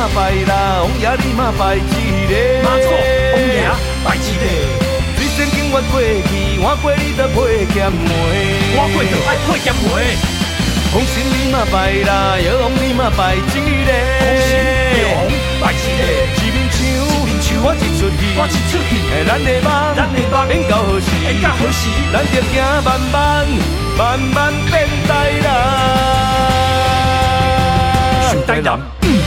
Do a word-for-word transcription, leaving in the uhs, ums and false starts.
嘛拜啦，王爷你嘛拜一个。 妈祖，王爷拜一个。 水仙经越过去，换过你着配剑梅。 我过着爱配剑梅。 红心你嘛拜啦，药王你嘛拜一个。 红心药王拜一个。 一面唱，一面唱，我一出去， 我一出去， 咱的梦， 咱的梦演到何时？ 演到何时？ 咱着行慢慢，慢慢变大人。 上台南。